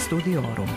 Studiorum.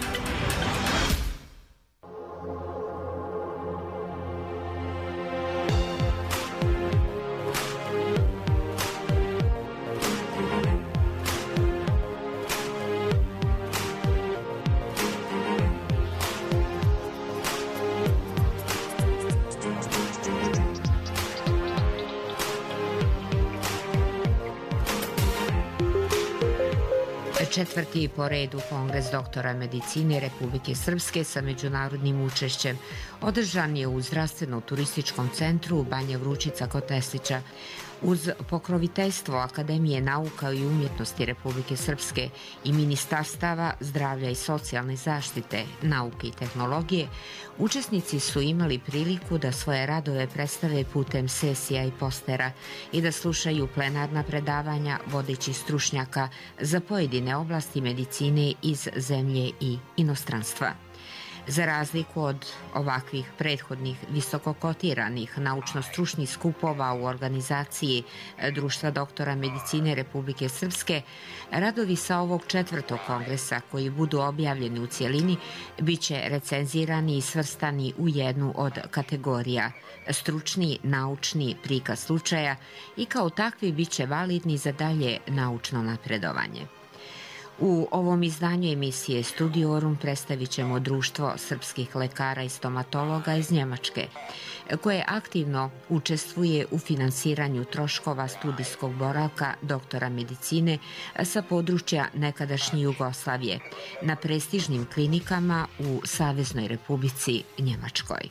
Četvrti po redu Kongres doktora medicine Republike Srpske sa međunarodnim učešćem održan je u zdravstveno-turističkom centru Banja Vrućica kod Teslića. Uz pokroviteljstvo Akademije nauka i umjetnosti Republike Srpske i Ministarstava zdravlja i socijalne zaštite, nauke i tehnologije, učesnici su imali priliku da svoje radove predstave putem sesija i postera i da slušaju plenarna predavanja vodećih stručnjaka za pojedine oblasti medicine iz zemlje i inostranstva. Za razliku od ovakvih prethodnih visoko kotiranih naučno-stručnih skupova u organizaciji Društva doktora medicine Republike Srpske, radovi sa ovog četvrtog kongresa koji budu objavljeni u cjelini bit će recenzirani i svrstani u jednu od kategorija stručni, naučni prikaz slučaja i kao takvi bit će validni za dalje naučno napredovanje. U ovom izdanju emisije Studiorum predstavit ćemo Društvo srpskih lekara i stomatologa iz Njemačke, koje aktivno učestvuje u finansiranju troškova studijskog boravka doktora medicine sa područja nekadašnje Jugoslavije na prestižnim klinikama u Saveznoj Republici Njemačkoj.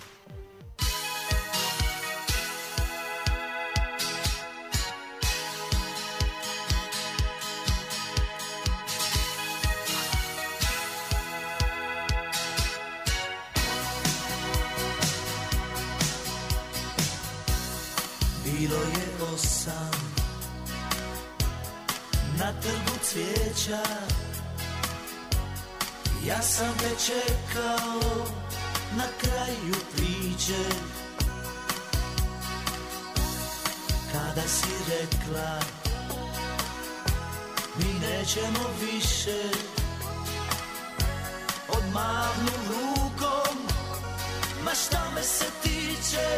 Bilo je 8 na trgu cvijeća, ja sam te čekao na kraju priče. Kada si rekla mi nećemo više, odmahnu rukom, ma šta me se tiče.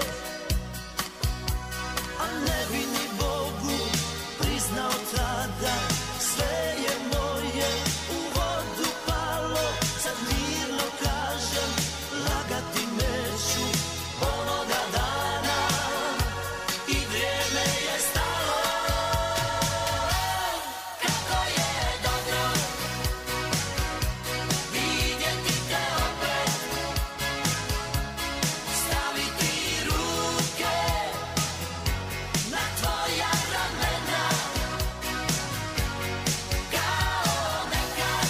A ne bi ni Bogu priznao tada, sve je moje u vodu palo. Sad mirno kažem, lagati neću onoga dana i vrijeme je stalo. Kako je dobro vidjeti te opet, staviti ruke na tvoja ramena, kao nekad,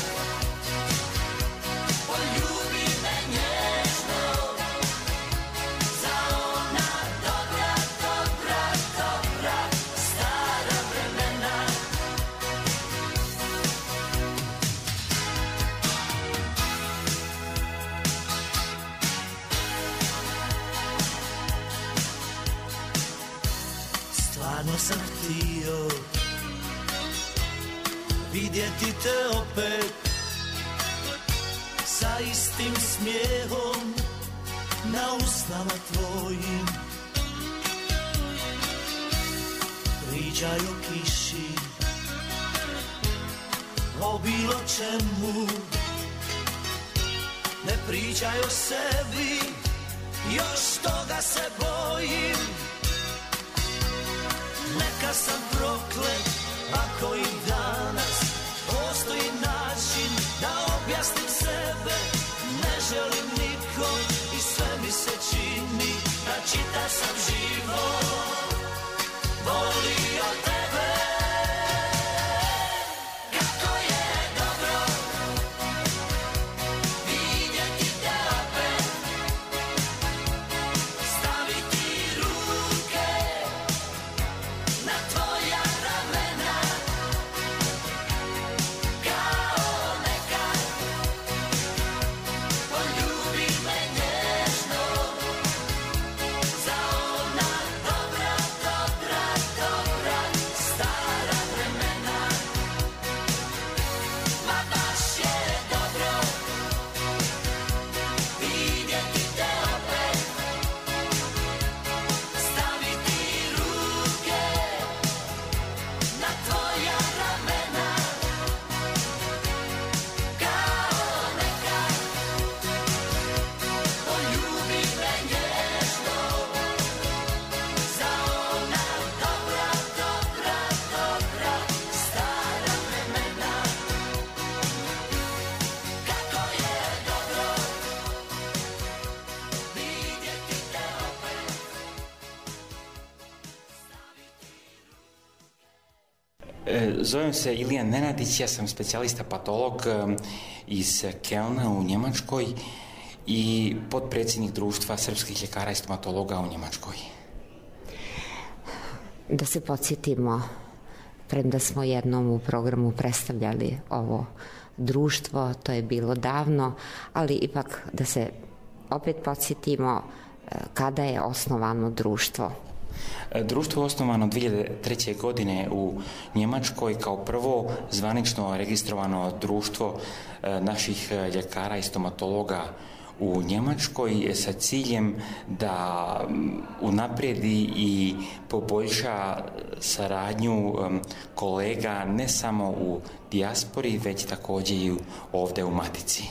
poljubi me nježno, za ona dobra, dobra, dobra, stara vremena. Stvarno sam htio vidjeti te opet, sa istim smijehom na usnama tvojim. Pričaj o kiši, o bilo čemu, ne pričaj o sebi, još toga se bojim. Neka sam proklet, ako i danas postoji način da objasnim sebe. Ne želim nikom i sve mi se čini da čitav sam život volio tebe. Kako je dobro vidjeti te opet, staviti ruke na tvoja ramena, Zovem se Ilijan Nenadić, ja sam specijalista patolog iz Kelna u Njemačkoj i potpredsjednik Društva srpskih ljekara i stomatologa u Njemačkoj. Da se podsjetimo, premda smo jednom u programu predstavljali ovo društvo, to je bilo davno, ali ipak da se opet podsjetimo kada je osnovano društvo. Društvo je osnovano 2003. godine u Njemačkoj kao prvo zvanično registrovano društvo naših ljekara i stomatologa u Njemačkoj sa ciljem da unaprijedi i poboljša saradnju kolega ne samo u dijaspori, već također i ovdje u Matici.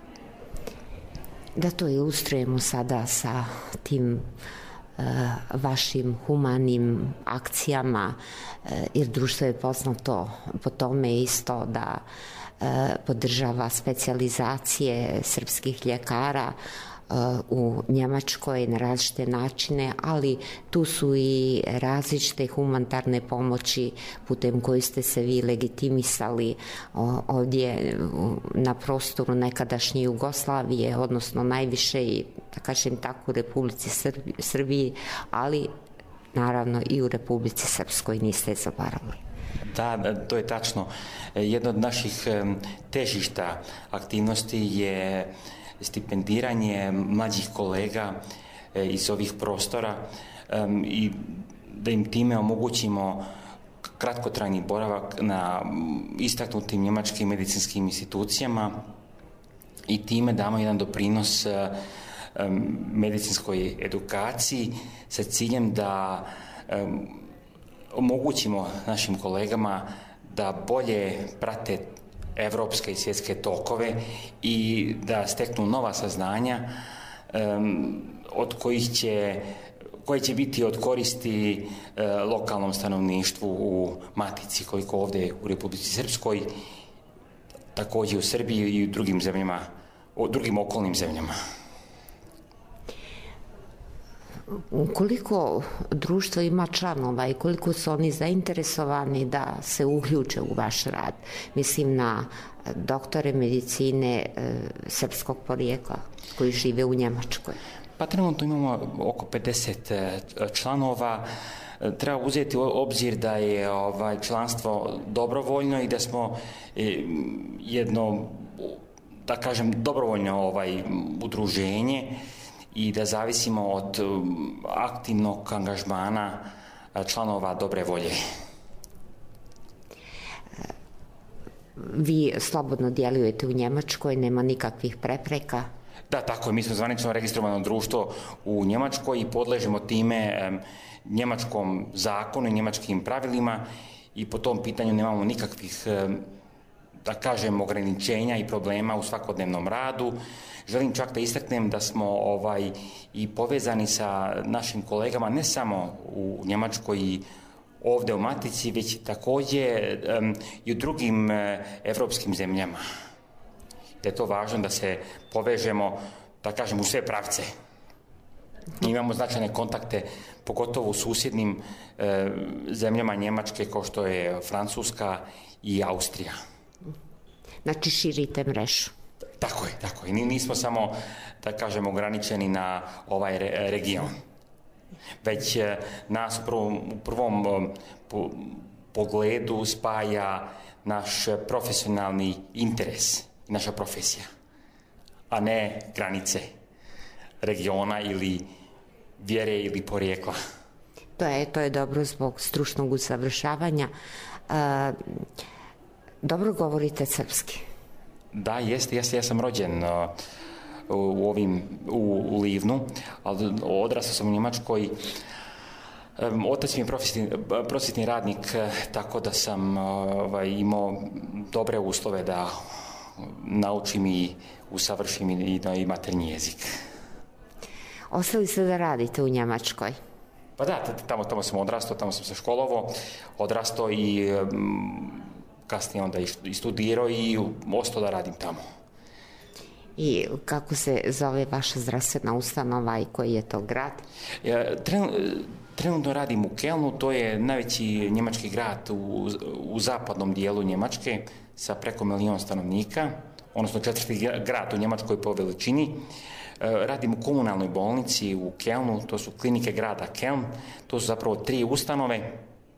Da to ilustrujemo sada sa tim vašim humanim akcijama, jer društvo je poznato po tome isto da podržava specijalizacije srpskih ljekara u Njemačkoj na različite načine, ali tu su i različite humanitarne pomoći putem koje ste se vi legitimisali ovdje na prostoru nekadašnje Jugoslavije, odnosno najviše i, da kažem tako, u Republici Srbiji, ali naravno i u Republici Srpskoj niste zaboravili. Da, to je tačno. Jedno od naših težišta aktivnosti je stipendiranje mlađih kolega iz ovih prostora i da im time omogućimo kratkotrajni boravak na istaknutim njemačkim medicinskim institucijama i time damo jedan doprinos medicinskoj edukaciji sa ciljem da omogućimo našim kolegama da bolje prate evropske i svjetske tokove i da steknu nova saznanja od koje će biti od koristi lokalnom stanovništvu u Matici, koliko ovdje u Republici Srpskoj, također u Srbiji i u drugim zemljama, u drugim okolnim zemljama. Koliko društvo ima članova i koliko su oni zainteresovani da se uključe u vaš rad? Mislim na doktore medicine srpskog porijekla koji žive u Njemačkoj. Pa trenutno imamo oko 50 članova. Treba uzeti u obzir da je članstvo dobrovoljno i da smo jedno, da kažem, dobrovoljno udruženje i da zavisimo od aktivnog angažmana članova dobre volje. Vi slobodno djelujete u Njemačkoj, nema nikakvih prepreka? Da, tako je. Mi smo zvanično registrovano društvo u Njemačkoj i podležemo time njemačkom zakonu i njemačkim pravilima i po tom pitanju nemamo nikakvih, da kažem, ograničenja i problema u svakodnevnom radu. Želim čak da istaknem da smo i povezani sa našim kolegama ne samo u Njemačkoj i ovdje u Matici, već također i u drugim evropskim zemljama. Da je to važno da se povežemo, da kažem, u sve pravce. Imamo značajne kontakte, pogotovo u susjednim zemljama Njemačke, kao što je Francuska i Austrija. Znači širite mrežu. Tako je. Nismo samo, da kažem, ograničeni na ovaj region. Već nas u prvom pogledu spaja naš profesionalni interes, naša profesija, a ne granice regiona ili vjere ili porijekla. To je dobro zbog stručnog usavršavanja. Dobro govorite srpski. Da, jeste. Ja sam rođen u Livnu, ali odrastao sam u Njemačkoj. Otac mi je prosvjetni radnik, tako da sam imao dobre uslove da naučim i usavršim i maternji jezik. Ostali ste da radite u Njemačkoj? Pa da, tamo sam odrastao, tamo sam se školovao, odrastao i kasnije onda i studirao i ostao da radim tamo. I kako se zove vaša zdravstvena ustanova i koji je to grad? Trenutno radim u Kelnu, to je najveći njemački grad u zapadnom dijelu Njemačke sa preko 1 milion stanovnika, odnosno 4. grad u Njemačkoj po veličini. Radim u komunalnoj bolnici u Kelnu, to su klinike grada Keln, to su zapravo 3 ustanove.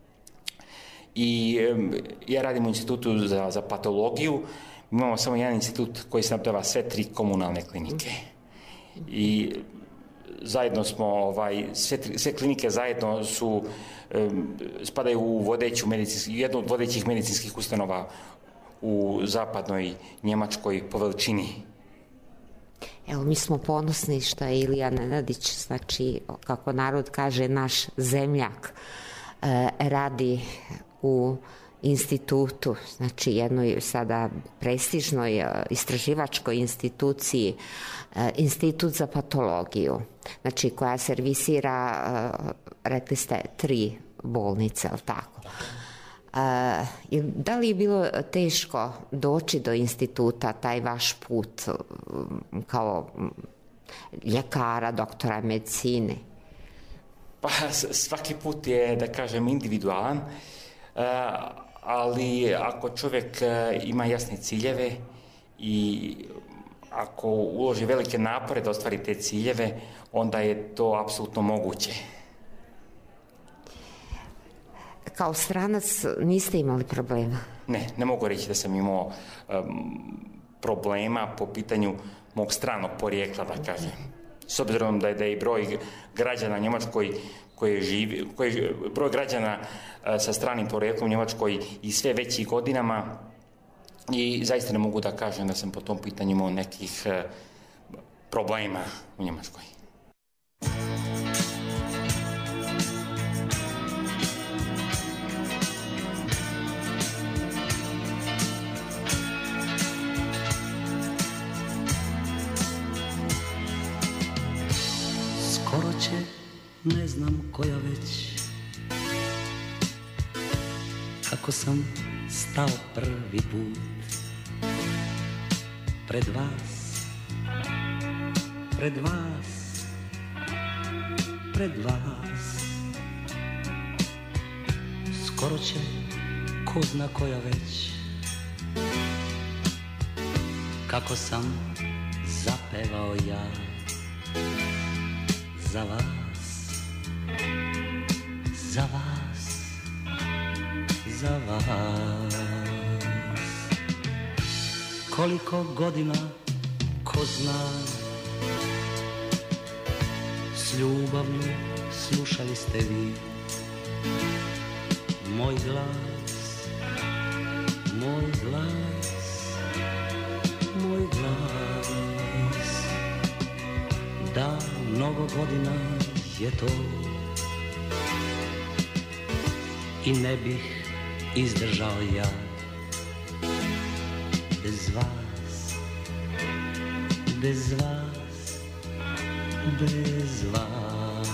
I ja radim u institutu za patologiju. Mi imamo samo jedan institut koji snabdeva sve 3 komunalne klinike. I zajedno smo, sve klinike zajedno spadaju u jednu od vodećih medicinskih ustanova u zapadnoj Njemačkoj po veličini. Evo, mi smo ponosni što je Ilija Nenadić, znači, kako narod kaže, naš zemljak, radi u institutu, znači jednoj sada prestižnoj istraživačkoj instituciji, Institut za patologiju, znači koja servisira, rekli ste, 3 bolnice, ali tako. Da li je bilo teško doći do instituta, taj vaš put kao ljekara, doktora medicine? Pa svaki put je, da kažem, individualan, ali ako čovjek ima jasne ciljeve i ako uloži velike napore da ostvari te ciljeve, onda je to apsolutno moguće. Kao stranac niste imali problema? Ne mogu reći da sam imao problema po pitanju mog stranog porijekla, da kažem. S obzirom da je i broj građana Njemačkoj broj građana sa stranim porijeklom u Njemačkoj i sve veći godinama, i zaista ne mogu da kažem da sam po tom pitanju imao nekih problema u Njemačkoj. Skoro će, ne znam koja već, kako sam stao prvi put pred vas, pred vas, pred vas. Skoro će, ko zna koja već, kako sam zapevao ja za vas, za vas, za vas. Koliko godina, ko zna, s ljubavlju slušali ste vi moj glas, moj glas, moj glas. Da, mnogo godina je to i ne bih izdržao ja bez vas, bez vas, bez vas.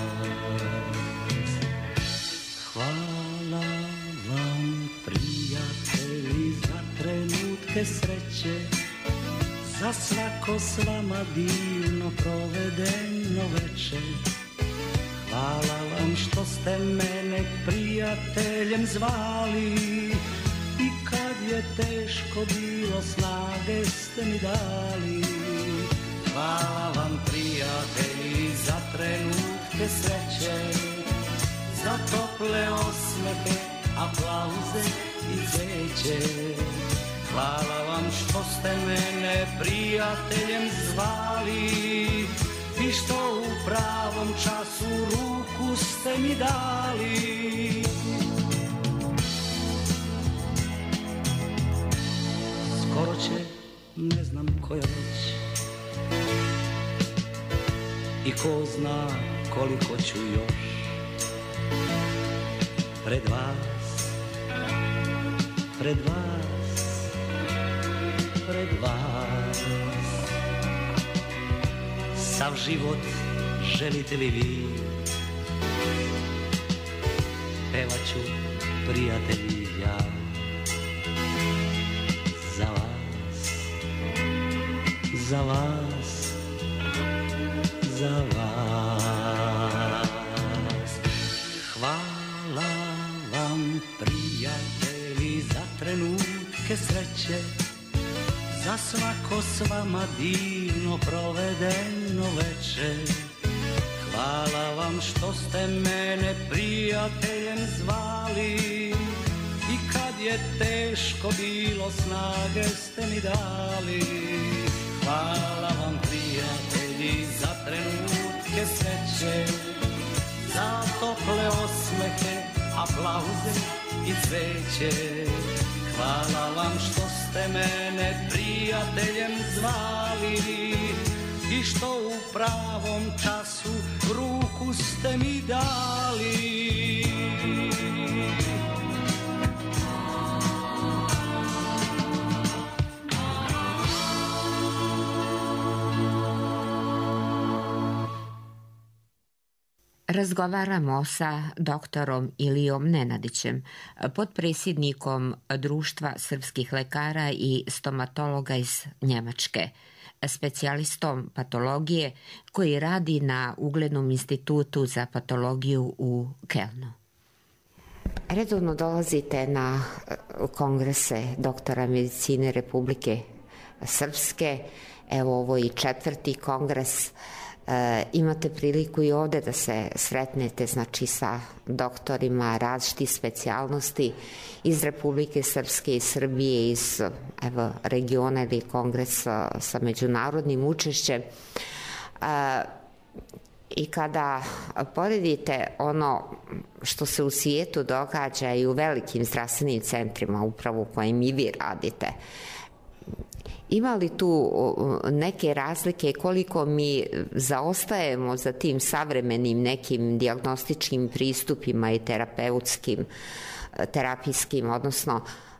Hvala vam, prijatelji, za trenutke sreće, za svako s vama divno provedeno večer. Hvala vam što ste mene prijateljem zvali i kad je teško bilo snage ste mi dali. Hvala vam, prijatelji, za trenutke sreće, za tople osmehe, aplauze i cveće. Hvala vam što ste mene prijateljem zvali i što u pravom času ruku ste mi dali. Skoro će, ne znam koja već, i ko zna koliko ću još pred vas, pred vas, pred vas. Sav život želite li vi, pevaću, prijatelji, ja za vas, za vas, za vas. Hvala vam prijatelji za trenutke sreće, za svako s vama divno provedeno večer. Hvala vam što ste mene prijateljem zvali i kad je teško bilo snage ste mi dali. Hvala vam prijatelji za trenutke sreće, za tople osmehe, aplauze i cveće. Hvala vam što ste mene prijateljem zvali i što u pravom času ruku ste mi dali. Razgovaramo sa doktorom Ilijom Nenadićem, potpredsjednikom Društva srpskih lekara i stomatologa iz Njemačke, specijalistom patologije koji radi na uglednom institutu za patologiju u Kelnu. Redovno dolazite na kongrese doktora medicine Republike Srpske, evo ovo i 4. kongres. Imate priliku i ovde da se sretnete, znači sa doktorima različitih specijalnosti iz Republike Srpske, iz Srbije, iz regiona ili kongresa sa međunarodnim učešćem. I kada poredite ono što se u svijetu događa i u velikim zdravstvenim centrima, upravo u kojim i vi radite, ima li tu neke razlike koliko mi zaostajemo za tim savremenim nekim dijagnostičkim pristupima i terapijskim, odnosno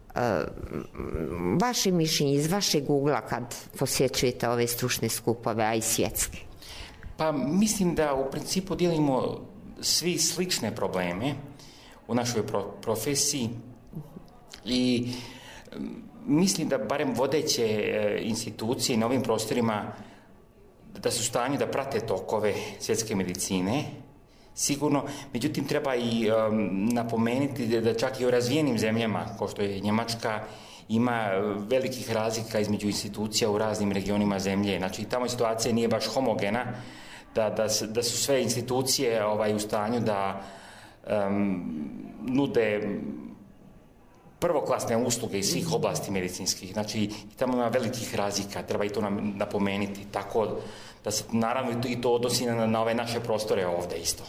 vaše mišljenje iz vašeg ugla kad posjećujete ove stručne skupove, a i svjetske? Pa mislim da u principu dijelimo svi slične probleme u našoj profesiji i mislim da barem vodeće institucije na ovim prostorima da su u stanju da prate tokove svjetske medicine, sigurno. Međutim, treba i napomenuti da čak i u razvijenim zemljama, kao što je Njemačka, ima velikih razlika između institucija u raznim regionima zemlje. Znači, tamo situacija nije baš homogena, da su sve institucije u stanju da nude prvoklasne usluge iz svih oblasti medicinskih. Znači, tamo ima velikih razlika, treba i to napomenuti. Tako da se, naravno, i to odnosi na ove naše prostore ovde isto.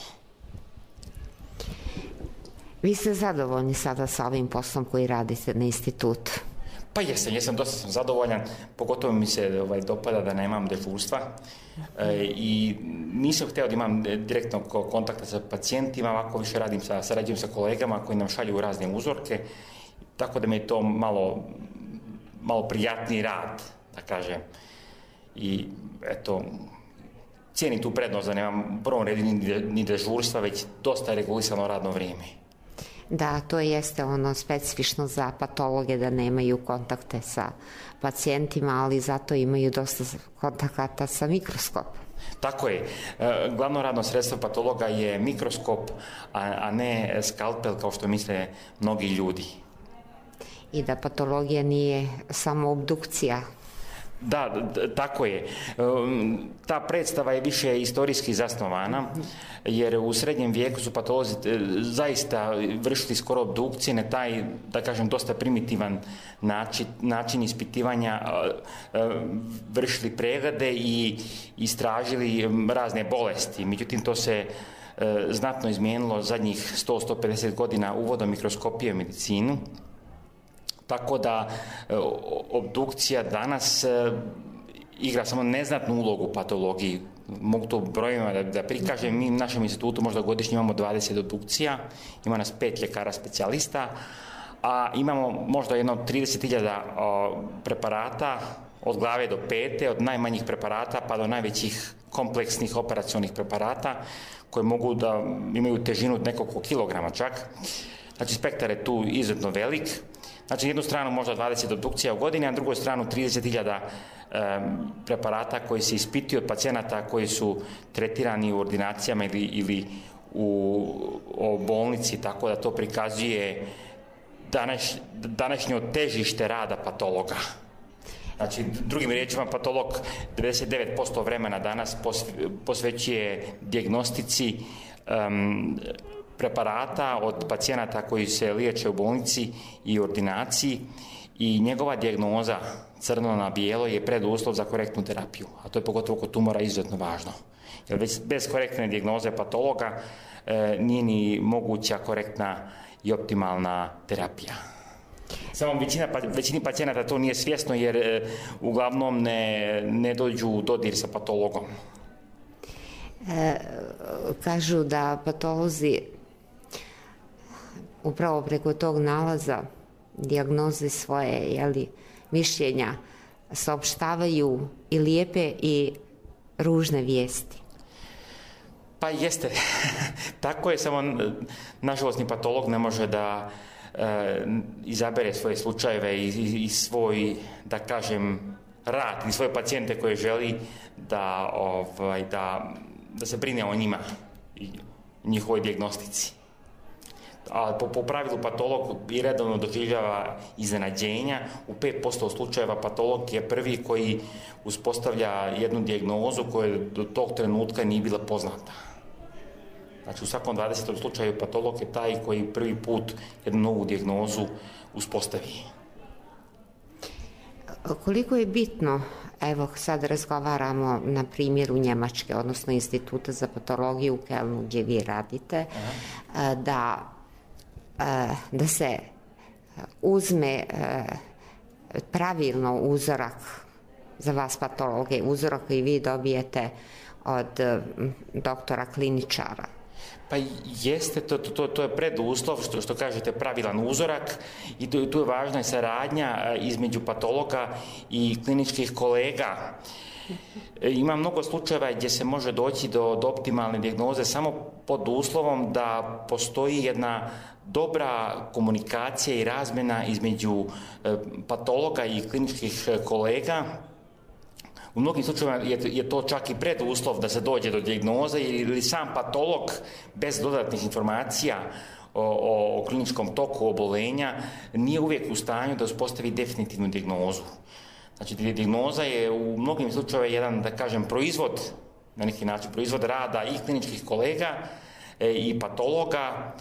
Vi ste zadovoljni sada sa ovim poslom koji radite na institutu? Pa jesam, dosta sam zadovoljan, pogotovo mi se dopada da nemam dežurstva i nisam hteo da imam direktnog kontakta sa pacijentima, ovako više sarađujem sa kolegama koji nam šalju razne uzorke, tako da mi je to malo prijatniji rad, da kažem. I eto, cijenim tu prednost da nemam u prvom redu ni dežurstva, već dosta regulisano radno vrijeme. Da, to jeste ono specifično za patologe da nemaju kontakte sa pacijentima, ali zato imaju dosta kontakata sa mikroskopom. Tako je. Glavno radno sredstvo patologa je mikroskop, a ne skalpel kao što misle mnogi ljudi. I da patologija nije samo obdukcija. Da, tako je. Ta predstava je više istorijski zasnovana, jer u srednjem vijeku su patolozi zaista vršili skoro obdukcije na taj, da kažem, dosta primitivan način ispitivanja, vršili preglede i istražili razne bolesti. Međutim, to se znatno izmijenilo zadnjih 100-150 godina uvodom mikroskopije u medicinu. Tako da obdukcija danas igra samo neznatnu ulogu u patologiji. Mogu to brojima da prikažem. Mi u našem institutu možda godišnje imamo 20 obdukcija, ima nas 5 ljekara specijalista, a imamo možda jedno 30.000 preparata od glave do pete, od najmanjih preparata pa do najvećih kompleksnih operacionih preparata koje mogu da imaju težinu od nekoliko kilograma čak. Znači, spektar je tu izuzetno velik. Znači, jednu stranu možda 20 obdukcija u godini, a na drugoj stranu 30.000 preparata koji se ispituju od pacijenata koji su tretirani u ordinacijama ili u bolnici, tako da to prikazuje današnje težište rada patologa. Znači, drugim riječima, patolog 99% vremena danas posvećuje dijagnostici preparata od pacijenata koji se liječe u bolnici i ordinaciji i njegova dijagnoza crno na bijelo je preduslov za korektnu terapiju, a to je pogotovo kod tumora izuzetno važno. Jer bez korektne dijagnoze patologa nije ni moguća korektna i optimalna terapija. Samo većini pacijenata to nije svjesno jer uglavnom ne dođu u dodir sa patologom. Kažu da patolozi upravo preko tog nalaza dijagnoze svoje mišljenja saopštavaju i lijepe i ružne vijesti. Pa jeste. Tako je, samo nažalost ni patolog ne može da izabere svoje slučajeve i svoj, da kažem, rad i svoje pacijente koje želi da se brine o njima i njihovoj dijagnostici. A po pravilu patolog i redovno doživljava iznenađenja. U 5% slučajeva patolog je prvi koji uspostavlja jednu dijagnozu koja do tog trenutka nije bila poznata. Znači, u svakom 20. slučaju patolog je taj koji prvi put jednu novu dijagnozu uspostavi. Koliko je bitno, evo sad razgovaramo na primjeru Njemačke, odnosno Instituta za patologiju u Kelnu gdje vi radite, da se uzme pravilno uzorak za vas patologe, uzorak koji vi dobijete od doktora kliničara. Pa jeste, to je preduslov, što kažete, pravilan uzorak i tu je važna i saradnja između patologa i kliničkih kolega. Ima mnogo slučajeva gdje se može doći do optimalne dijagnoze samo pod uslovom da postoji jedna dobra komunikacija i razmjena između patologa i kliničkih kolega. U mnogim slučajevima je to čak i preduslov da se dođe do dijagnoze ili sam patolog bez dodatnih informacija o kliničkom toku obolenja nije uvijek u stanju da uspostavi definitivnu dijagnozu. Znači, dijagnoza je u mnogim slučajevima jedan, da kažem, proizvod, na neki način proizvod rada i kliničkih kolega i patologa,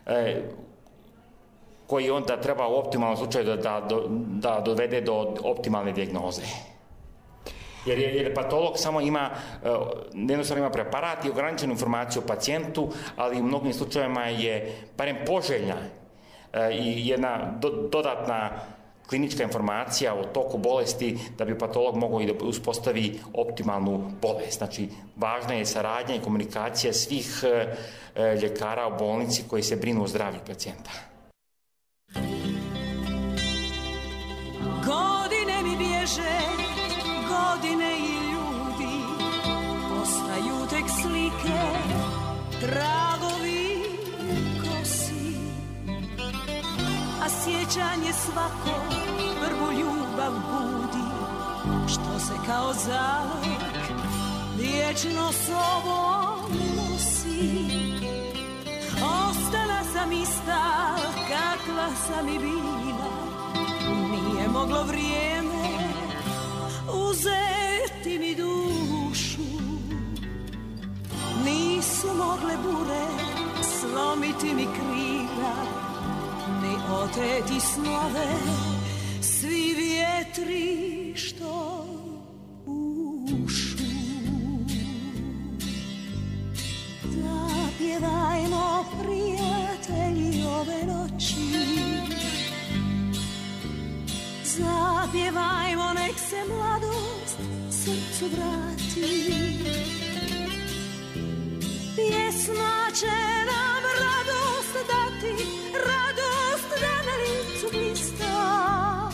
koji onda treba u optimalnom slučaju da dovede do optimalne dijagnoze. Jer patolog samo jednostavno ima preparat i ograničenu informaciju o pacijentu, ali u mnogim slučajevima je barem poželjna i jedna dodatna klinička informacija o toku bolesti da bi patolog mogao i da uspostavi optimalnu bolest. Znači, važna je saradnja i komunikacija svih ljekara u bolnici koji se brinu o zdravlju pacijenta. Godine mi bježe, godine i ljudi, ostaju tek slike, tragovi kosi, a sjećanje svako prvu ljubav budi, što se kao zalog vječno sobom nosi. Ostala sam ista kakva sam i bila, nije moglo vrijeme uzeti mi dušu, nisu mogle bure slomiti mi krila, ni oteti snove svi vjetri što pušu. Zapjevajmo, prijatelji, ove noći, zapjevajmo, nek se mladost srcu vrati. Pjesma će nam radost dati, radost da na licu blista.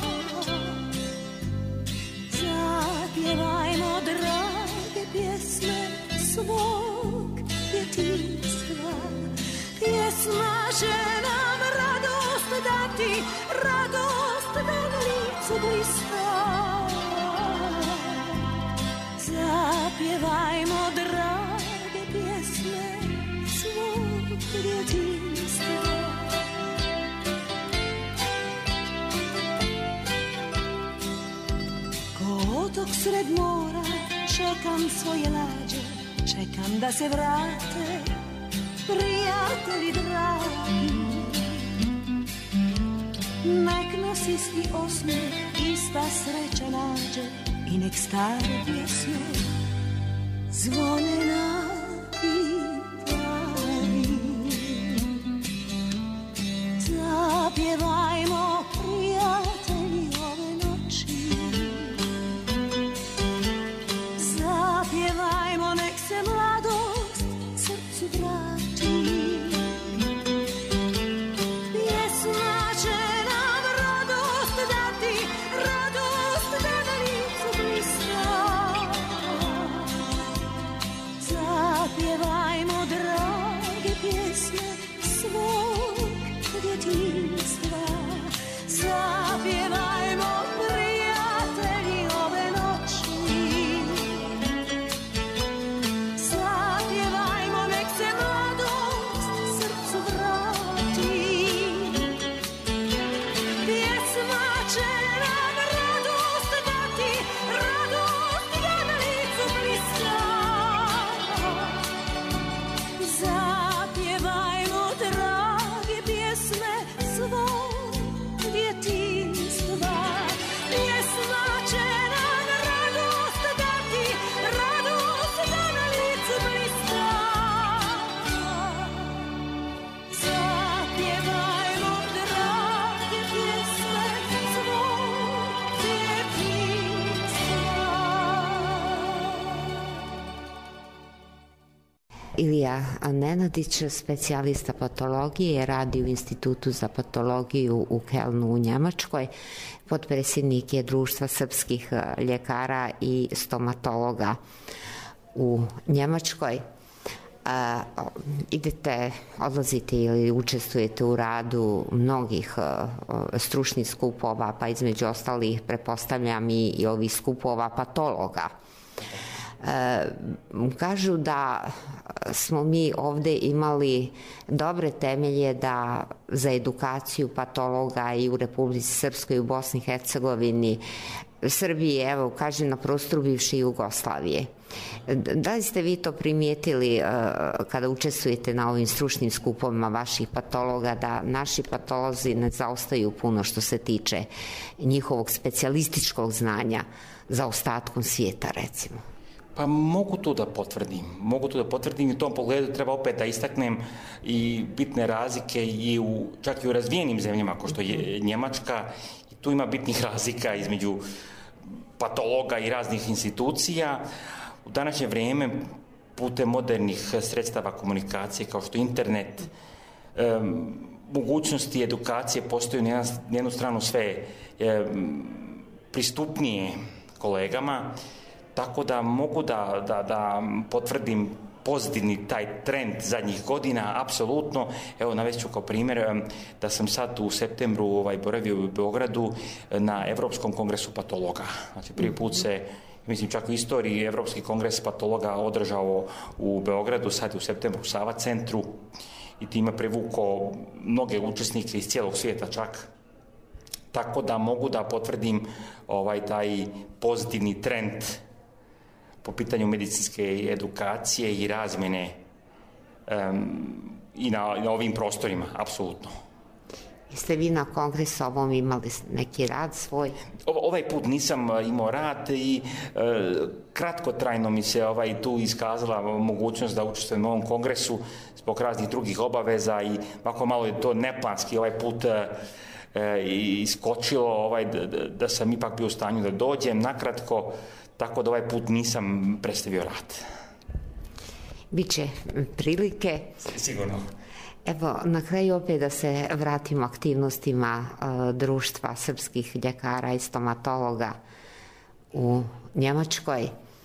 Zapjevajmo, drage pjesme svog djetinjstva. Pjesma će nam radost usred mora čekam svoje lađe, čekam da se vrate prijatelji dragi. Nek nas isti osmijeh, ista sreća nađe i nek stare pjesme zvone na gitari. Zapjevajmo prijatelji ove noći, zapjevajmo nek se mladost srcu vrati. Pjesma će nam radost dati, radost da na licu bliska. Zapjevajmo drage pjesme svog djetinjstva. Zapjevajmo prijatelji ove noći, zapjevajmo nek se mladost srcu vrati. Pjesma će nam radost dati, radost da na licu bliska. Zapjevajmo drage pjesme svog djetinjstva. Pjesma će nam radost dati, radost da na licu bliska. Zapjevajmo drage pjesme svog djetinjstva. Ilija Nenadić, specijalista patologije, radi u Institutu za patologiju u Kelnu u Njemačkoj. Potpredsjednik je Društva srpskih ljekara i stomatologa u Njemačkoj. Odlazite ili učestvujete u radu mnogih stručnih skupova, pa između ostalih pretpostavljam i ovih skupova patologa. Kažu da smo mi ovde imali dobre temelje za edukaciju patologa i u Republici Srpskoj i u Bosni i Hercegovini, Srbiji, evo, kažem, na prostoru bivše Jugoslavije. Da li ste vi to primijetili kada učestvujete na ovim stručnim skupovima vaših patologa, da naši patolozi ne zaostaju puno što se tiče njihovog specijalističkog znanja za ostatkom svijeta, recimo? Pa mogu to da potvrdim i u tom pogledu treba opet da istaknem i bitne razlike i čak i u razvijenim zemljama kao što je Njemačka, i tu ima bitnih razlika između patologa i raznih institucija. U današnje vrijeme putem modernih sredstava komunikacije kao što internet, mogućnosti edukacije postaju na jednu stranu sve pristupnije kolegama, tako da mogu da potvrdim pozitivni taj trend zadnjih godina, apsolutno. Evo, navest ću kao primjer da sam sad u septembru boravio u Beogradu na Evropskom kongresu patologa. Znači, prvi put se, mislim, čak u istoriji Evropski kongres patologa održao u Beogradu, sad u septembru u Sava centru, i time privukao mnoge učesnike iz cijelog svijeta čak. Tako da mogu da potvrdim taj pozitivni trend po pitanju medicinske edukacije i razmjene i na ovim prostorima, apsolutno. Jeste vi na kongresu ovom imali neki rad svoj? Ovaj put nisam imao rad i kratkotrajno mi se tu iskazala mogućnost da učestvujem na ovom kongresu zbog raznih drugih obaveza i ovako malo je to neplanski ovaj put iskočilo, da sam ipak bio u stanju da dođem nakratko, tako da ovaj put nisam predstavio rad. Biće prilike. Sigurno. Evo, na kraju opet da se vratimo aktivnostima Društva srpskih ljekara i stomatologa u Njemačkoj.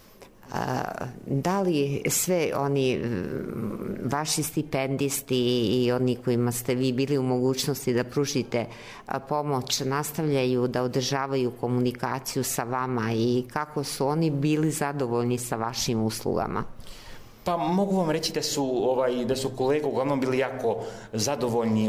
Da li sve oni vaši stipendisti i oni kojima ste vi bili u mogućnosti da pružite pomoć nastavljaju da održavaju komunikaciju sa vama i kako su oni bili zadovoljni sa vašim uslugama? Pa mogu vam reći da su kolege uglavnom bili jako zadovoljni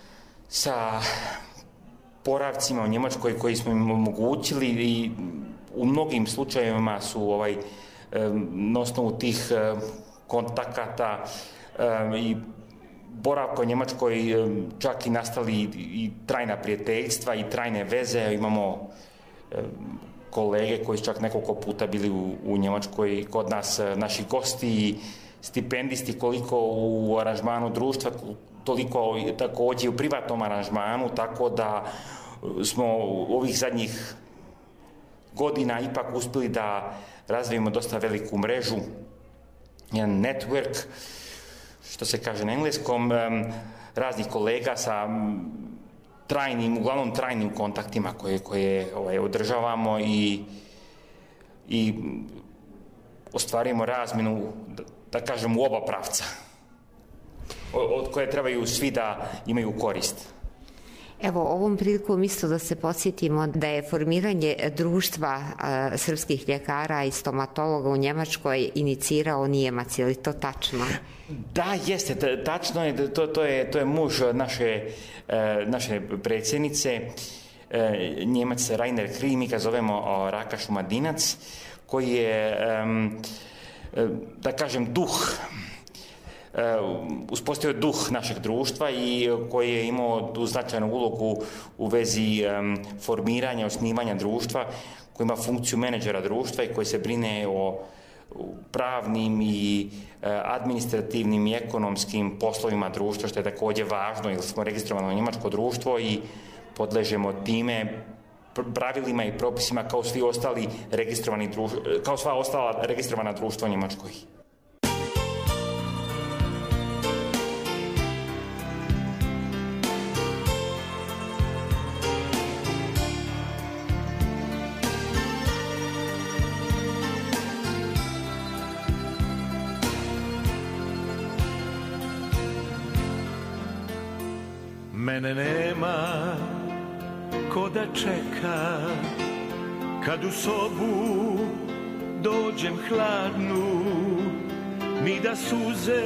sa boravcima u Njemačkoj koji smo im omogućili i u mnogim slučajevima su na osnovu tih kontakata i boravka u Njemačkoj čak i nastali i trajna prijateljstva i trajne veze. Imamo kolege koji su čak nekoliko puta bili u Njemačkoj kod nas, naši gosti i stipendisti, koliko u aranžmanu društva, toliko takođe u privatnom aranžmanu, tako da smo ovih zadnjih godina ipak uspeli da razvijemo dosta veliku mrežu, jedan network, što se kaže na engleskom, raznih kolega sa uglavnom trajnim kontaktima koje održavamo i ostvarimo razmenu, da kažem, u oba pravca, od koje trebaju svi da imaju korist. Evo, ovom prilikom isto da se podsjetimo da je formiranje društva srpskih ljekara i stomatologa u Njemačkoj inicirao Nijemac, je li to tačno? Da, jeste, tačno je, to je muž naše predsjednice, Njemac Rainer Krieg, mi ga zovemo Raka Šumadinac, koji je, da kažem, uspostavio duh našeg društva i koji je imao tu značajnu ulogu u vezi formiranja, osnivanja društva, koji ima funkciju menadžera društva i koji se brine o pravnim i administrativnim i ekonomskim poslovima društva, što je takođe važno, jer smo registrovano njemačko društvo i podležemo time pravilima i propisima kao svi ostali kao sva ostala registrovana društva u Njemačkoj. Mene nema ko da čeka, kad u sobu dođem hladnu, ni da suze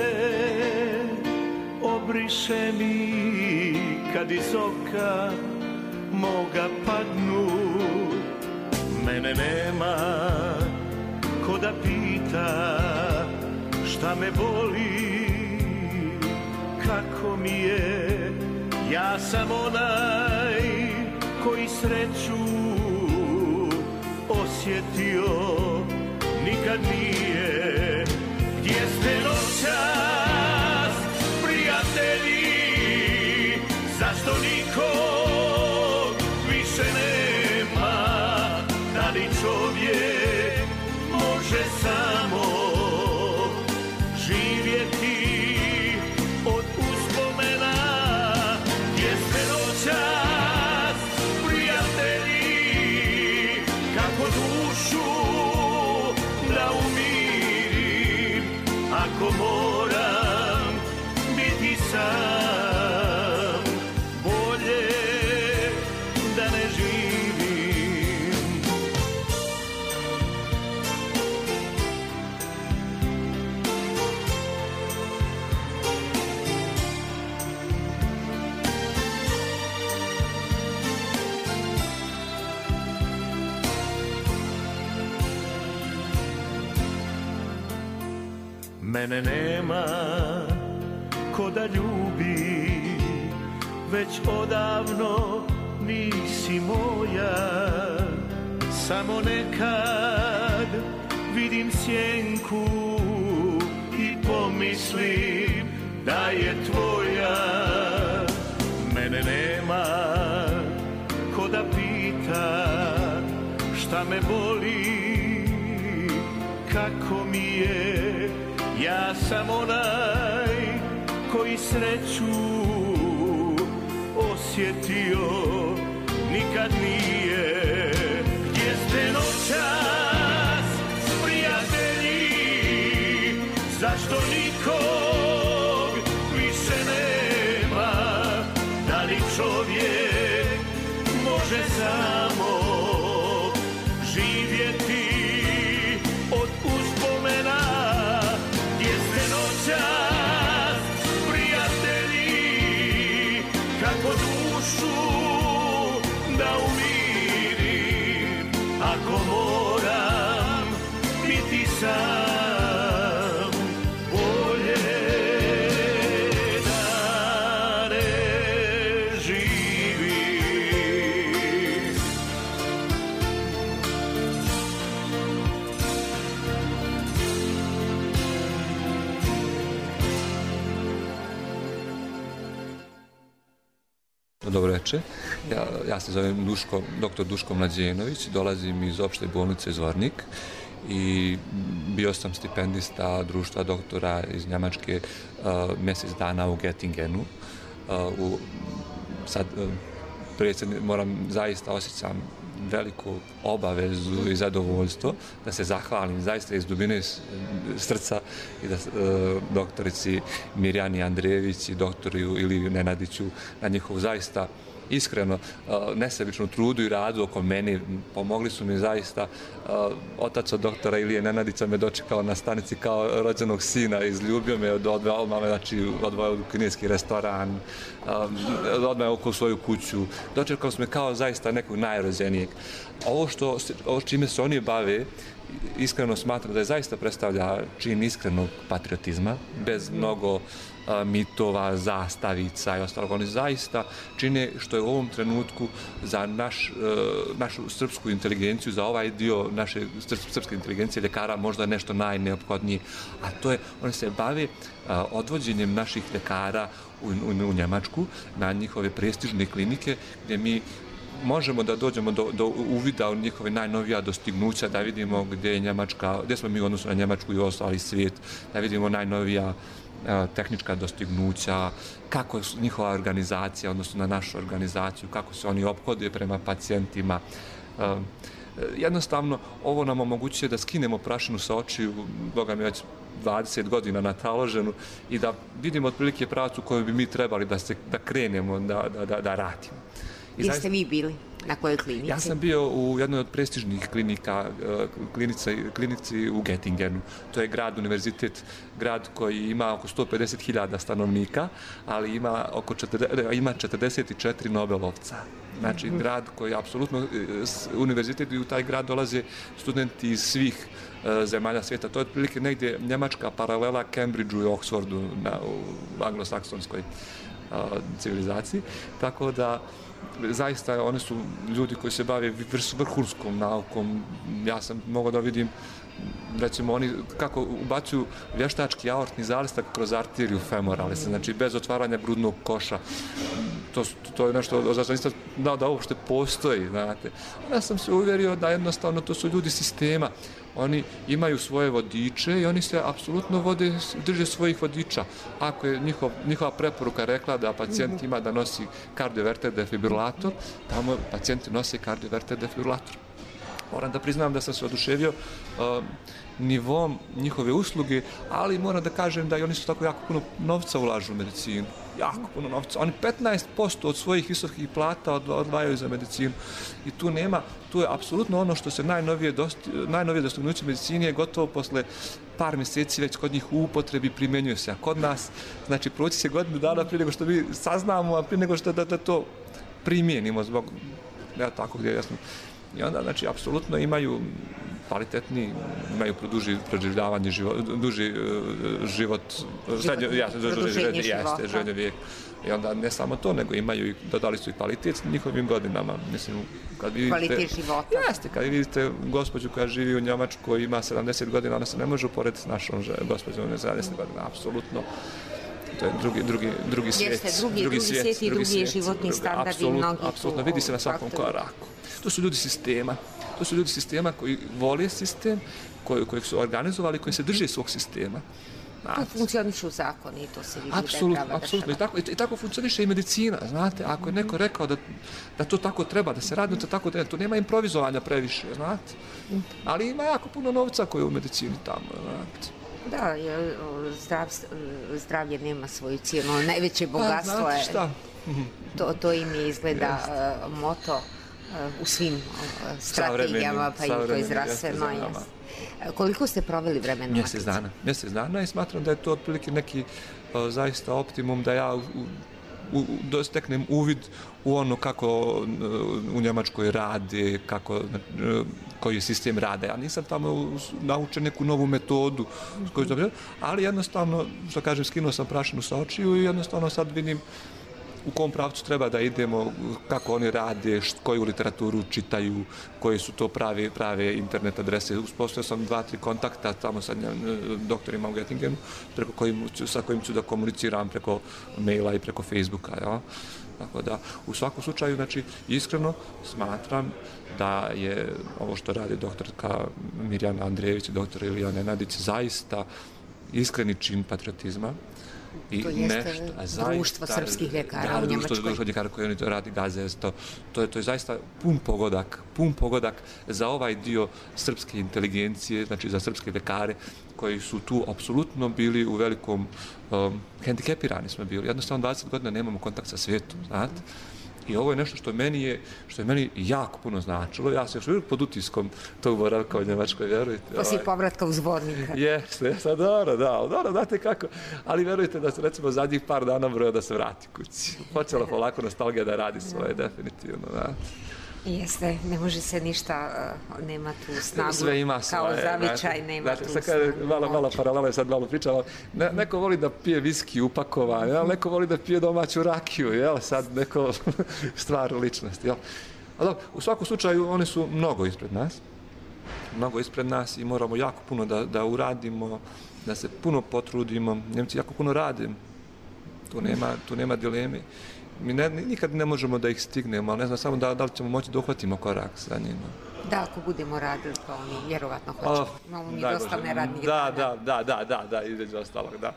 obriše mi, kad iz oka moga padnu. Mene nema ko da pita šta me boli, kako mi je. Ja sam onaj koji sreću osjetio nikad nije. Gdje ste noćas, prijatelji, zašto nikog više nema? Da li čovjek može samo živjeti od uspomena? Čas, prijatelji, kako dušu da umirim, ako moram biti sam, bolje da ne živim. Mene nema ko da ljubi, već odavno nisi moja. Samo nekad vidim sjenku i pomislim da je tvoja. Mene nema ko da pita šta me boli, kako mi je. Ja sam onaj koji sreću osjetio nikad nije. Gdje ste noćas, prijatelji, zašto nikog više nema? Da li čovjek može samo živjeti od uspomena? Čas, prijatelji, kako dušu da umirim, ako moram Dobro večer. Ja se zovem dr. Duško Mlađenović, dolazim iz opšte bolnice Zvornik i bio sam stipendista društva doktora iz Njemačke mjesec dana u Göttingenu. Sad moram zaista osjećam veliku obavezu i zadovoljstvo da se zahvalim zaista iz dubine srca i da doktorici Mirjani Andrejević i doktoru Iliju Nenadiću na njihovu zaista iskreno nesebičnu trudu i radu oko mene. Pomogli su mi zaista. Otac od doktora Ilije Nenadića me dočekao na stanici kao rođenog sina, izljubio me, odveo u kineski restoran, odmah oko svoju kuću. Dočekao su me kao zaista nekog najrođenijeg. Ovo čime se oni bave, iskreno smatram da je zaista predstavlja čin iskrenog patriotizma, bez mnogo mitova, zastavica i ostalog. Oni zaista čine što je u ovom trenutku za našu srpsku inteligenciju, za ovaj dio naše srpske inteligencije ljekara možda nešto najneophodnije, a to je, oni se bave odvođenjem naših ljekara u Njemačku na njihove prestižne klinike gdje mi možemo da dođemo do uvida u njihove najnovija dostignuća, da vidimo gdje smo mi u odnosu na Njemačku i ostali svijet, da vidimo najnovija tehnička dostignuća, kako je njihova organizacija, odnosno na našu organizaciju, kako se oni ophode prema pacijentima. Jednostavno, ovo nam omogućuje da skinemo prašinu sa očiju, Boga mi već 20 godina nataloženu, i da vidimo otprilike pravac u kojoj bi mi trebali da krenemo, da radimo. Gdje ste vi bili? Na kojoj klinici? Ja sam bio u jednoj od prestižnih klinici u Göttingenu. To je univerzitet, grad koji ima oko 150.000 stanovnika, ali ima 44 Nobelovca. Znači, grad koji je apsolutno univerzitet, i u taj grad dolaze studenti iz svih zemalja svijeta. To je otprilike negdje njemačka paralela Cambridgeu i Oxfordu u anglosaksonskoj civilizaciji. Tako da zaista oni su ljudi koji se bave vrhunskom naukom. Ja sam mogao da vidim, recimo, oni kako ubacuju vještački aortni zalistak kroz arteriju femorale, znači bez otvaranja grudnog koša. To je nešto, zašto nisam znao da uopšte postoji, znate. Onda sam se uvjerio da jednostavno to su ljudi sistema. Oni imaju svoje vodiče i oni se apsolutno drže svojih vodiča. Ako je njihova preporuka rekla da pacijent ima da nosi kardioverter defibrilator, tamo pacijenti nose kardioverter defibrilator. Moram da priznam da sam se oduševio nivom njihove usluge, ali moram da kažem da i oni su tako jako puno novca ulažu u medicinu. Jako puno novca. Oni 15% od svojih visokih plata odvajaju za medicinu. I tu je apsolutno ono što se najnovije dostignuće medicine je gotovo posle par mjeseci već kod njih u upotrebi primjenjuje se. A kod nas, znači, proći se godinu dana prije nego što mi saznamo, a prije nego što da to primijenimo zbog, ja tako gdje jasno. I onda, znači, apsolutno imaju kvalitetni, imaju proživljavanje, duži život, življenje vijek. I onda ne samo to, nego imaju, dodali su i kvalitet njihovim godinama. Mislim, kvalitet života. Jeste, kad vidite gospođu koja živi u Njemačkoj, ima 70 godina, ona se ne može uporediti s našom gospođom 70 godina, apsolutno. To je drugi svijet. Jeste, drugi svijet i drugi životni standardi mnogi. Apsolutno, vidi se na svakom koraku. To su ljudi sistema. To su ljudi sistema koji vole sistem, koji su organizovali, koji se drže svog sistema. Tu funkcionišu zakoni i to se vidi Apsolutno. I tako funkcioniše i medicina. Znate, ako je neko rekao da to tako treba, da se radi, to nema improvizovanja previše, znate. Ali ima jako puno novca koji je u medicini tamo, znate. Da, zdravlje nema svoju cijenu, najveće bogatstvo je. To im je izgleda moto u svim strategijama, pa i toj zdravstvenoj. Koliko ste proveli vremena? Mjesec dana i smatram da je to otprilike neki zaista optimum da ja dosteknem uvid u ono kako u Njemačkoj rade, koji sistem rade. Ja nisam tamo naučio neku novu metodu, ali jednostavno, što kažem, skinuo sam prašinu sa očiju i jednostavno sad vidim u kom pravcu treba da idemo, kako oni rade, koju literaturu čitaju, koje su to prave internet adrese. Uspostavio sam 2-3 kontakta tamo sa doktorima u Göttingenu, sa kojim ću da komuniciram preko maila i preko Facebooka. Ja. Tako da, u svakom slučaju, znači, iskreno smatram da je ovo što radi doktorka Mirjana Andrejević i doktor Ilija Nenadić zaista iskreni čin patriotizma. I to jeste društvo srpskih ljekara u Njemačkoj. Društvo ljekara koje oni radi Gazes, to je zaista pun pogodak za ovaj dio srpske inteligencije, znači za srpske ljekare koji su tu apsolutno bili u velikom hendikepirani smo bili. Jednostavno 20 godina nemamo kontakt sa svijetom, znate. I ovo je nešto što je meni jako puno značilo. Ja sam još uvijek pod utiskom tog boravka u Njemačkoj, verujte. Poslije povratka u Zvornika. Jeste, sad dobro, znate kako. Ali verujte da se recimo zadnjih par dana broja da se vrati kući. Počela polako nostalgija da radi svoje, definitivno, da. Jeste, ne može se ništa, nema tu snagu. Sve ima svoje. Kao zavičaj, nema tu snagu. Malo paralela je sad malo pričala. Neko voli da pije viski upakovan, neko voli da pije domaću rakiju, sad neko stvar ličnosti. Ali u svakom slučaju oni su mnogo ispred nas i moramo jako puno da uradimo, da se puno potrudimo. Njemci jako puno rade, tu nema dileme. Mi nikad ne možemo da ih stignemo, ali ne znam samo da li ćemo moći da uhvatimo korak sa njima. Da, ako budemo radili, pa oni vjerovatno hoće. Imamo mi dostavne radnih dana. Da, između ostalog, da.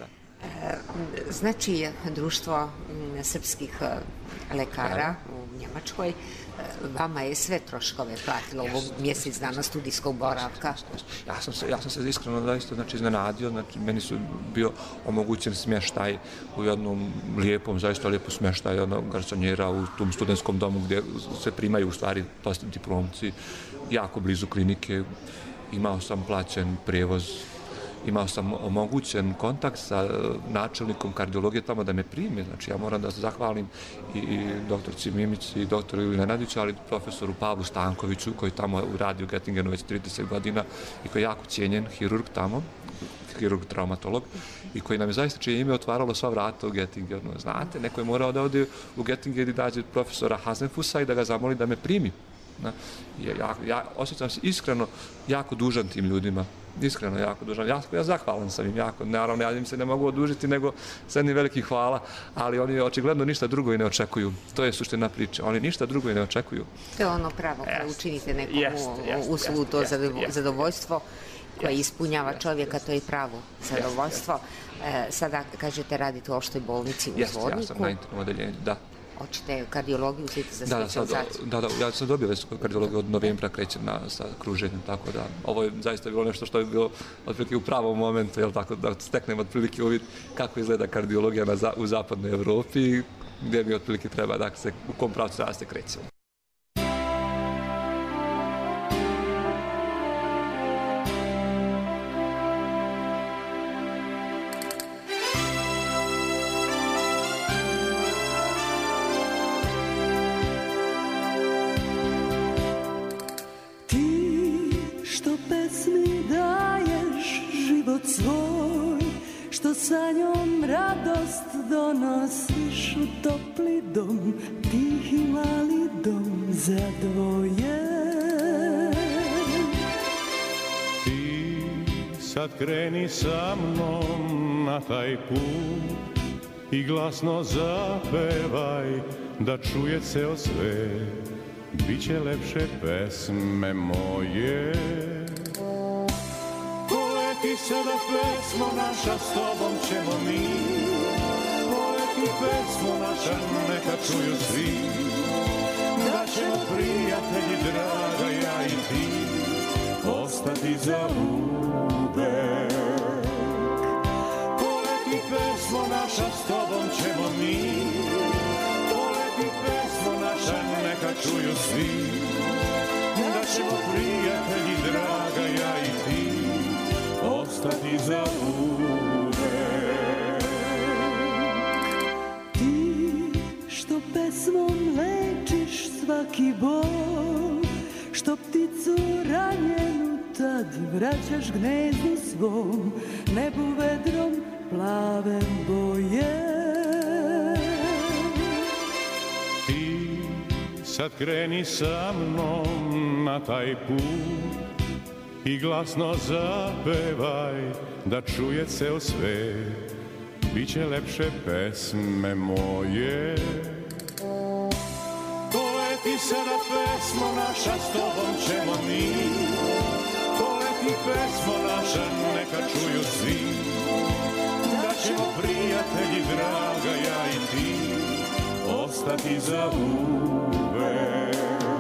Znači, društvo srpskih lekara u Njemačkoj vama je sve troškove platilo ovog mjesec dana studijskog boravka. Ja sam se iskreno zaista iznenadio, meni su bio omogućen smještaj u jednom zaista lijepo smještaj, garsonjera u tom studentskom domu gdje se primaju u stvari postdiplomci, jako blizu klinike, imao sam plaćen prijevoz, imao sam omogućen kontakt sa načelnikom kardiologije tamo da me prime. Znači, ja moram da se zahvalim i doktorci Mimici i doktoru Iliji Nenadiću, ali i profesoru Pavlu Stankoviću, koji tamo radi u Göttingenu već 30 godina i koji je jako cijenjen hirurg tamo, hirurg-traumatolog, i koji nam je zaista čije ime otvaralo sva vrata u Göttingenu. Znate, neko je morao da ode u Göttingen i dađe profesora Hasenfusa i da ga zamoli da me primi. Ja osjećam se iskreno jako dužan tim ljudima. Iskreno jako dužan. Ja zahvalan sam im jako. Naravno, ja im se ne mogu odužiti, nego sa jednim velikih hvala, ali oni očigledno ništa drugo i ne očekuju. To je suština priče. Oni ništa drugo i ne očekuju. To je ono pravo koje učinite nekomu uslugu, to zadovoljstvo koje ispunjava čovjeka, to je pravo zadovoljstvo. Sada, kažete, radite u opštoj bolnici u Zvorniku. Ja sam na internom odeljenju, da. Hoćete kardiologiju uzeti za specijalizaciju? Da, ja sam dobio već kardiologiju od novembra, krećem sa kruženjem, tako da ovo je zaista bilo nešto što je bilo otprilike u pravom momentu, jel tako, da steknem otprilike uvid kako izgleda kardiologija u zapadnoj Evropi, gdje mi otprilike treba da se u kom pravcu da se krećemo. Što sa njom radost donosiš u topli dom, tihi mali dom za dvoje. Ti sad kreni sa mnom na taj put i glasno zapevaj da čuje ceo svet, biće lepše pesme moje. Poleti sada pesmo naša, s tobom ćemo mi. Poleti pesmo naša, neka čuju svi. Da ćemo prijatelji draga, ja i ti, ostati za uvek. Poleti pesmo naša, s tobom ćemo mi. Poleti pesmo naša, neka čuju svi. Da ćemo prijatelji draga, ja i ti, ostati za uvek. Ti što pesmom lečiš svaki bol, što pticu ranjenu tad vraćaš gnezdu svom, nebu vedrom plave boje. Ti sad kreni sa mnom na taj put i glasno zapevaj da čuje ceo svet, biće lepše pesme moje. pesmo naša, s tobom ćemo mi. Poleti pesmo naša, neka čuju svi. Da ćemo prijatelji, draga, ja i ti, ostati za uvek.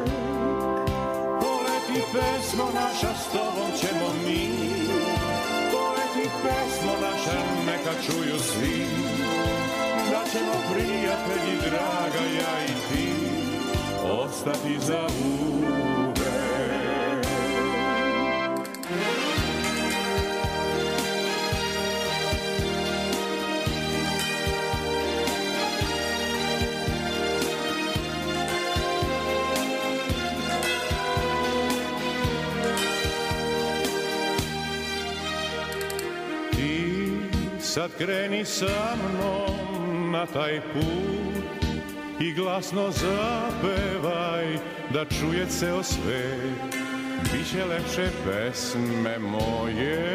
Poleti pesmo naša, s tobom ćemo mi. Poleti pesmo naša, neka čuju svi. Da ćemo prijatelji, draga, ja i ti, ostati za uvek. Ti sad kreni sa mnom na taj put i glasno zapevaj da čuje ceo svet. Biće lepše pesme moje.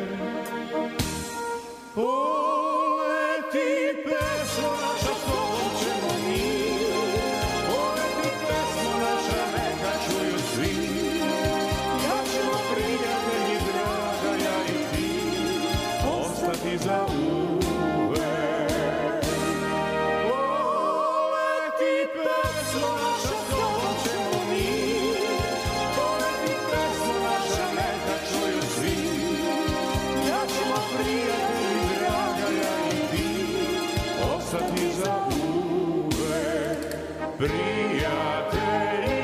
Poleti pesmo naša, s tobom ćemo mi. Poleti pesmo naša, neka čuju svi. Da ćemo prijatelji, draga, ja i ti, ostati za uvek. Poleti pesmo naša, s tobom ćemo mi. Poleti pesmo naša, neka čuju svi. Da ćemo prijatelji, draga, ja i ti, ostati za uvek. Prijatelji,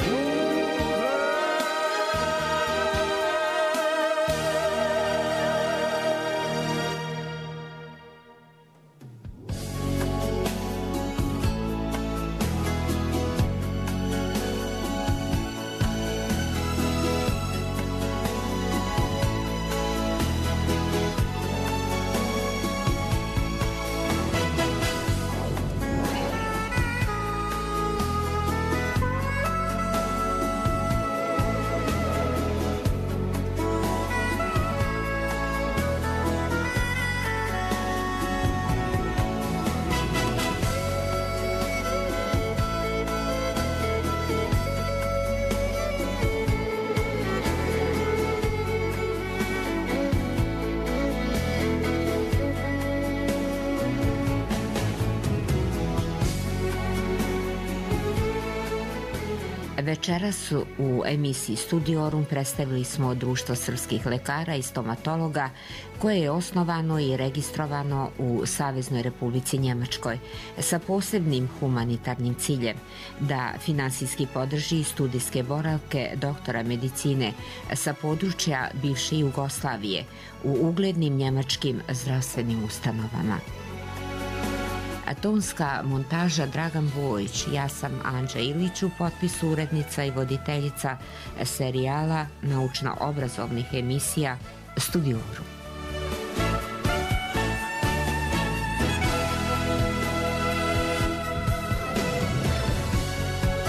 Večeras u emisiji Studiorum predstavili smo Društvo srpskih lekara i stomatologa koje je osnovano i registrovano u Saveznoj Republici Njemačkoj sa posebnim humanitarnim ciljem da finansijski podrži studijske boravke doktora medicine sa područja bivše Jugoslavije u uglednim njemačkim zdravstvenim ustanovama. Tonska montaža Dragan Bojić, ja sam Anđa Ilić, u potpisu urednica i voditeljica serijala naučno-obrazovnih emisija Studiorum.